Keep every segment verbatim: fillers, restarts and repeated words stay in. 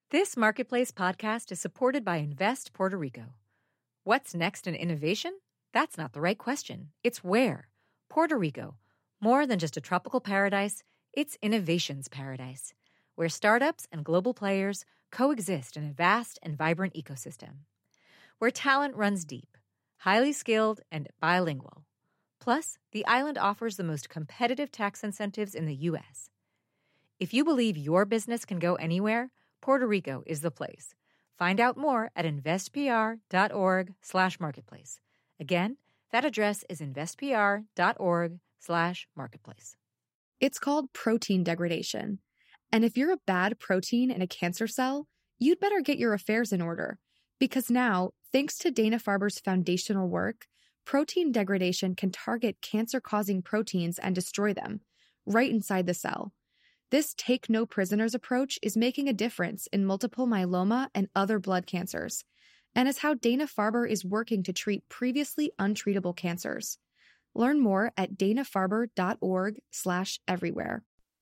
This Marketplace podcast is supported by Invest Puerto Rico. What's next in innovation? That's not the right question. It's where. Puerto Rico. More than just a tropical paradise, it's innovation's paradise, where startups and global players coexist in a vast and vibrant ecosystem. Where talent runs deep, highly skilled, and bilingual. Plus, the island offers the most competitive tax incentives in the U S. If you believe your business can go anywhere, Puerto Rico is the place. Find out more at investpr.org slash marketplace. Again, that address is investpr.org slash marketplace. It's called protein degradation. And if you're a bad protein in a cancer cell, you'd better get your affairs in order. Because now, thanks to Dana-Farber's foundational work, protein degradation can target cancer-causing proteins and destroy them, right inside the cell. This take-no-prisoners approach is making a difference in multiple myeloma and other blood cancers, and is how Dana-Farber is working to treat previously untreatable cancers. Learn more at danafarber.org slash everywhere.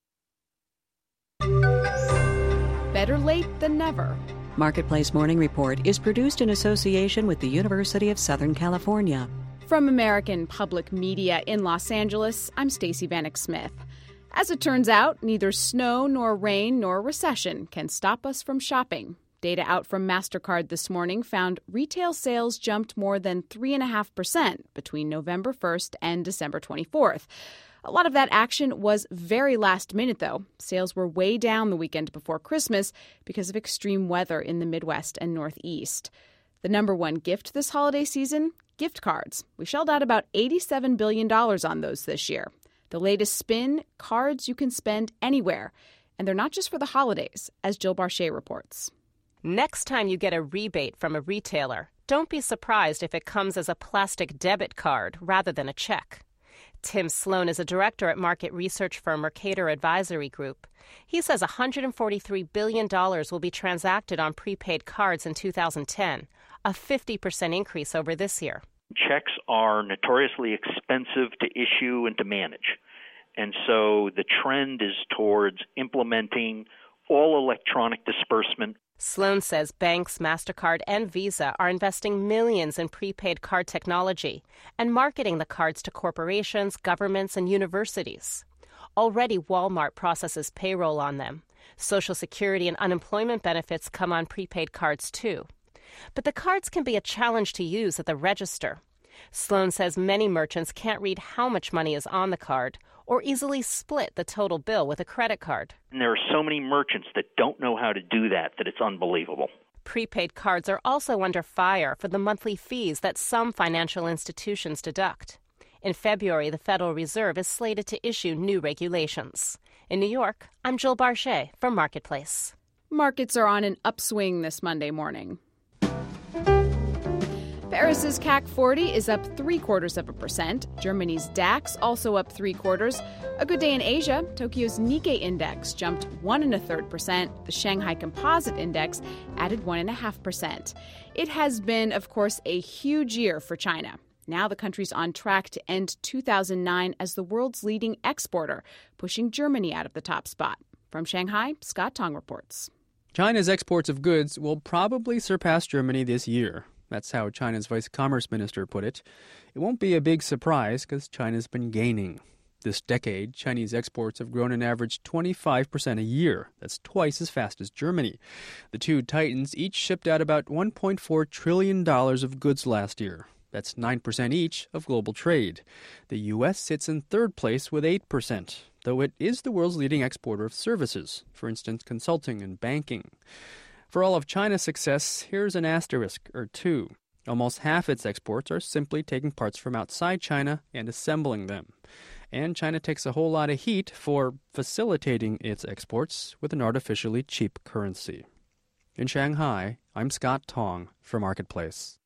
Better late than never. Marketplace Morning Report is produced in association with the University of Southern California. From American Public Media in Los Angeles, I'm Stacey Vanek Smith. As it turns out, neither snow nor rain nor recession can stop us from shopping. Data out from MasterCard this morning found retail sales jumped more than three point five percent between November first and December twenty-fourth. A lot of that action was very last minute, though. Sales were way down the weekend before Christmas because of extreme weather in the Midwest and Northeast. The number one gift this holiday season? Gift cards. We shelled out about eighty-seven billion dollars on those this year. The latest spin, cards you can spend anywhere. And they're not just for the holidays, as Jill Barchet reports. Next time you get a rebate from a retailer, don't be surprised if it comes as a plastic debit card rather than a check. Tim Sloan is a director at market research firm Mercator Advisory Group. He says one hundred forty-three billion dollars will be transacted on prepaid cards in two thousand ten, a fifty percent increase over this year. Checks are notoriously expensive to issue and to manage. And so the trend is towards implementing all electronic disbursement. Sloan says banks, MasterCard, and Visa are investing millions in prepaid card technology and marketing the cards to corporations, governments, and universities. Already, Walmart processes payroll on them. Social Security and unemployment benefits come on prepaid cards, too. But the cards can be a challenge to use at the register. Sloan says many merchants can't read how much money is on the card or easily split the total bill with a credit card. And there are so many merchants that don't know how to do that that it's unbelievable. Prepaid cards are also under fire for the monthly fees that some financial institutions deduct. In February, the Federal Reserve is slated to issue new regulations. In New York, I'm Jill Barchet for Marketplace. Markets are on an upswing this Monday morning. Paris's C A C forty is up three quarters of a percent. Germany's DAX also up three quarters. A good day in Asia. Tokyo's Nikkei index jumped one and a third percent. The Shanghai Composite Index added one and a half percent. It has been, of course, a huge year for China. Now the country's on track to end two thousand nine as the world's leading exporter, pushing Germany out of the top spot. From Shanghai, Scott Tong reports. China's exports of goods will probably surpass Germany this year. That's how China's Vice Commerce Minister put it. It won't be a big surprise because China's been gaining. This decade, Chinese exports have grown an average twenty-five percent a year. That's twice as fast as Germany. The two titans each shipped out about one point four trillion dollars of goods last year. That's nine percent each of global trade. The U S sits in third place with eight percent, though it is the world's leading exporter of services, for instance, consulting and banking. For all of China's success, here's an asterisk or two. Almost half its exports are simply taking parts from outside China and assembling them. And China takes a whole lot of heat for facilitating its exports with an artificially cheap currency. In Shanghai, I'm Scott Tong for Marketplace.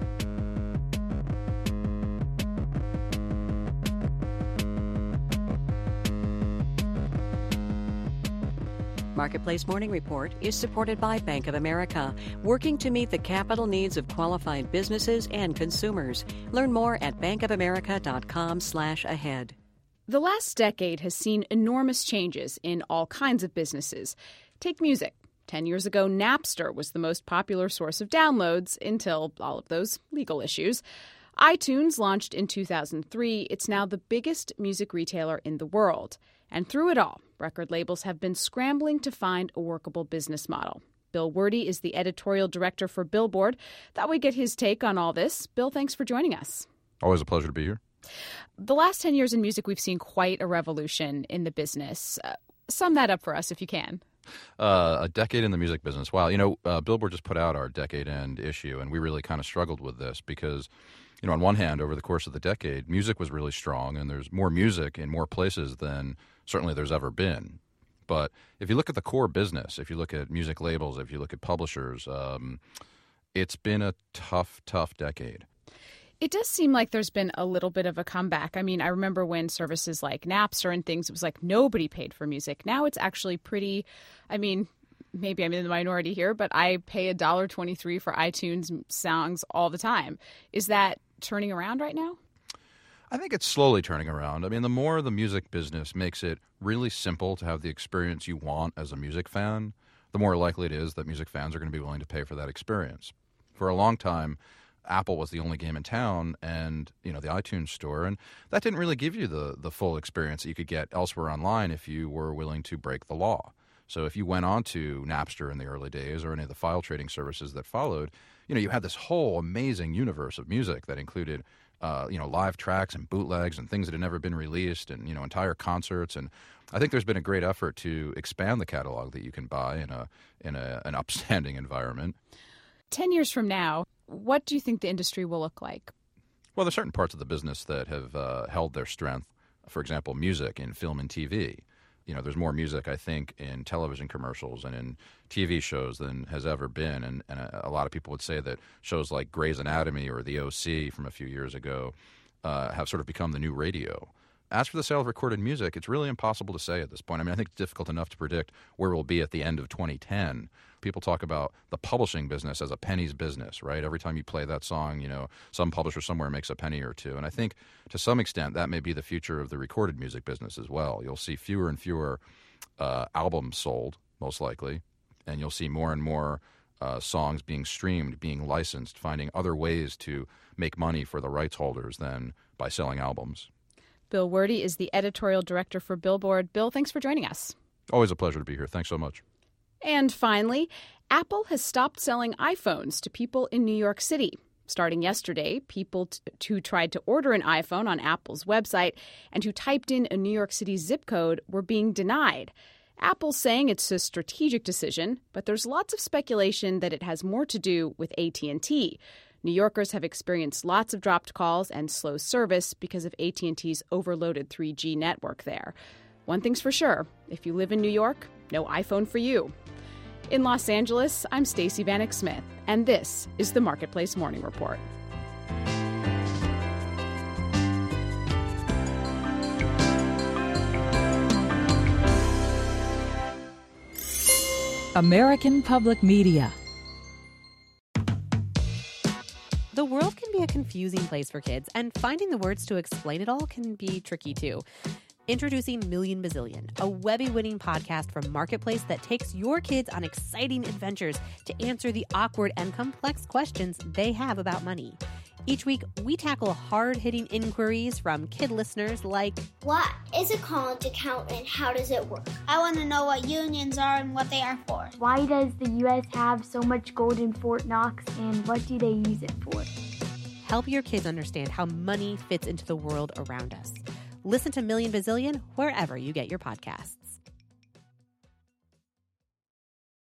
Marketplace Morning Report is supported by Bank of America, working to meet the capital needs of qualified businesses and consumers. Learn more at bankofamerica.com slash ahead. The last decade has seen enormous changes in all kinds of businesses. Take music. Ten years ago, Napster was the most popular source of downloads until all of those legal issues. iTunes launched in two thousand three. It's now the biggest music retailer in the world. And through it all, record labels have been scrambling to find a workable business model. Bill Werde is the editorial director for Billboard. Thought we'd get his take on all this. Bill, thanks for joining us. Always a pleasure to be here. The last ten years in music, we've seen quite a revolution in the business. Uh, sum that up for us if you can. Uh, a decade in the music business. Wow. You know, uh, Billboard just put out our decade end issue, and we really kind of struggled with this because, you know, on one hand, over the course of the decade, music was really strong, and there's more music in more places than certainly there's ever been. But if you look at the core business, if you look at music labels, if you look at publishers, um, it's been a tough, tough decade. It does seem like there's been a little bit of a comeback. I mean, I remember when services like Napster and things, it was like nobody paid for music. Now it's actually pretty, I mean, maybe I'm in the minority here, but I pay one dollar and twenty-three cents for iTunes songs all the time. Is that turning around right now? I think it's slowly turning around. I mean, the more the music business makes it really simple to have the experience you want as a music fan, the more likely it is that music fans are going to be willing to pay for that experience. For a long time, Apple was the only game in town, and, you know, the iTunes store, and that didn't really give you the the full experience that you could get elsewhere online if you were willing to break the law. So if you went on to Napster in the early days or any of the file trading services that followed, you know, you had this whole amazing universe of music that included, uh, you know, live tracks and bootlegs and things that had never been released and, you know, entire concerts. And I think there's been a great effort to expand the catalog that you can buy in a in a, an upstanding environment. Ten years from now, what do you think the industry will look like? Well, there's certain parts of the business that have uh, held their strength. For example, music in film and T V. You know, there's more music, I think, in television commercials and in T V shows than has ever been. And, and a, a lot of people would say that shows like Grey's Anatomy or The O C from a few years ago uh, have sort of become the new radio. As for the sale of recorded music, it's really impossible to say at this point. I mean, I think it's difficult enough to predict where we'll be at the end of twenty ten. People talk about the publishing business as a penny's business, right? Every time you play that song, you know, some publisher somewhere makes a penny or two. And I think to some extent that may be the future of the recorded music business as well. You'll see fewer and fewer uh, albums sold, most likely, and you'll see more and more uh, songs being streamed, being licensed, finding other ways to make money for the rights holders than by selling albums. Bill Werde is the editorial director for Billboard. Bill, thanks for joining us. Always a pleasure to be here. Thanks so much. And finally, Apple has stopped selling iPhones to people in New York City. Starting yesterday, people t- who tried to order an iPhone on Apple's website and who typed in a New York City zip code were being denied. Apple's saying it's a strategic decision, but there's lots of speculation that it has more to do with A T and T. New Yorkers have experienced lots of dropped calls and slow service because of A T and T's overloaded three G network there. One thing's for sure, if you live in New York, no iPhone for you. In Los Angeles, I'm Stacey Vanek Smith, and this is the Marketplace Morning Report. American Public Media. The world can be a confusing place for kids, and finding the words to explain it all can be tricky too. Introducing Million Bazillion, a Webby-winning podcast from Marketplace that takes your kids on exciting adventures to answer the awkward and complex questions they have about money. Each week, we tackle hard-hitting inquiries from kid listeners like, what is a college account and how does it work? I want to know what unions are and what they are for. Why does the U S have so much gold in Fort Knox and what do they use it for? Help your kids understand how money fits into the world around us. Listen to Million Bazillion wherever you get your podcasts.